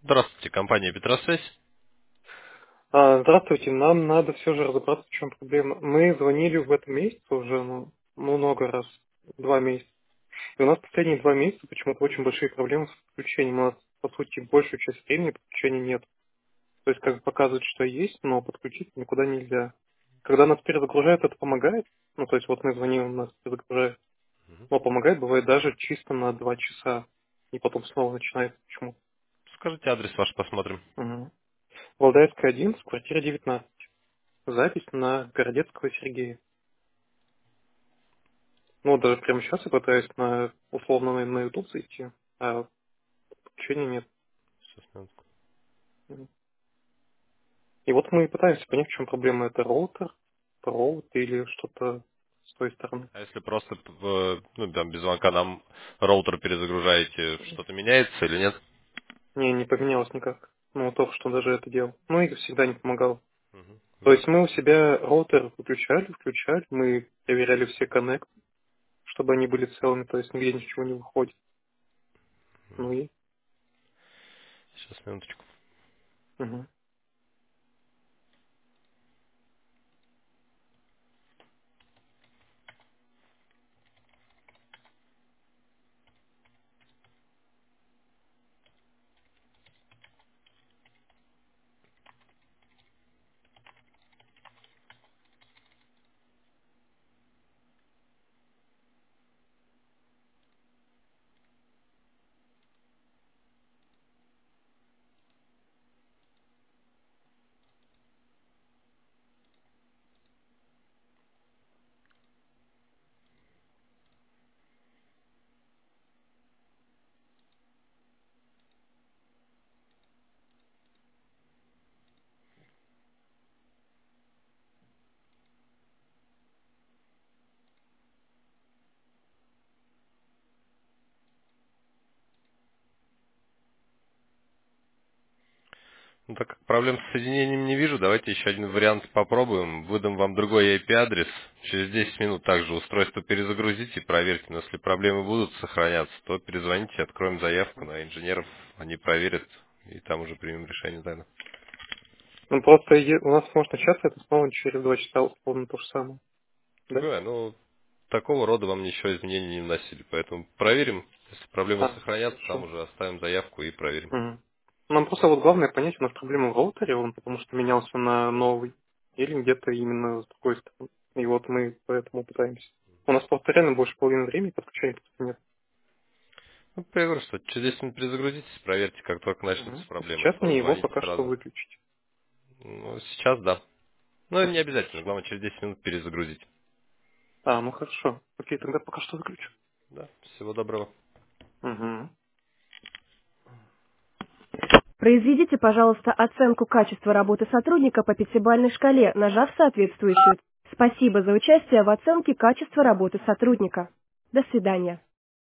Здравствуйте, компания Петросвязь. Здравствуйте, нам надо все же разобраться, в чем проблема. Мы звонили в этом месяце уже, много раз, 2 месяца. И у нас последние 2 месяца почему-то очень большие проблемы с подключением. У нас, по сути, большую часть времени подключения нет. То есть, как бы показывает, что есть, но подключить никуда нельзя. Когда нас перезагружают, это помогает. Ну, то есть, вот мы звоним, нас перезагружают. Но помогает, бывает, даже чисто на 2 часа. И потом снова начинается почему-то. Скажите адрес ваш, посмотрим. Угу. Валдаевская, 11, квартира 19. Запись на Городецкого Сергея. Ну, даже прямо сейчас я пытаюсь условно на YouTube зайти, а подключения нет. Сейчас, минутку. Мгм. И вот мы пытаемся понять, в чем проблема. Это роутер, провод или что-то с той стороны. А если просто там, без звонка нам роутер перезагружаете, что-то меняется или нет? Не поменялось никак. Ну, только что даже это делал. Ну, и всегда не помогало. Мгм. То есть мы у себя роутер выключали, включали, мы проверяли все коннекты, чтобы они были целыми, то есть нигде ничего не выходит. Ну и... Сейчас, минуточку. Мгм. Ну, так как проблем с соединением не вижу, давайте еще один вариант попробуем. Выдам вам другой IP-адрес. Через 10 минут также устройство перезагрузите и проверьте. Но если проблемы будут сохраняться, то перезвоните, откроем заявку на инженеров. Они проверят, и там уже примем решение тогда. Ну, просто у нас может начаться это снова через 2 часа, условно то же самое. Да? Ну, такого рода вам ничего изменений не вносили. Поэтому проверим. Если проблемы сохранятся, там Хорошо. уже оставим заявку и проверим. Мгм. Нам просто вот главное понять, у нас проблема в роутере, он потому что менялся на новый, или где-то именно с другой стороны. И вот мы поэтому пытаемся. У нас просто реально больше половины времени подключения просто нет. Ну, я говорю, что через 10 минут перезагрузитесь, проверьте, как только начнутся Мгм. проблемы, Сейчас то мне его звоните пока что сразу. выключить. Ну, сейчас да. Но не Мгм. обязательно, главное через 10 минут перезагрузить. Ну хорошо. Окей, тогда пока что выключу. Да, всего доброго. Мгм. Произведите, пожалуйста, оценку качества работы сотрудника по пятибалльной шкале, нажав соответствующую. Спасибо за участие в оценке качества работы сотрудника. До свидания.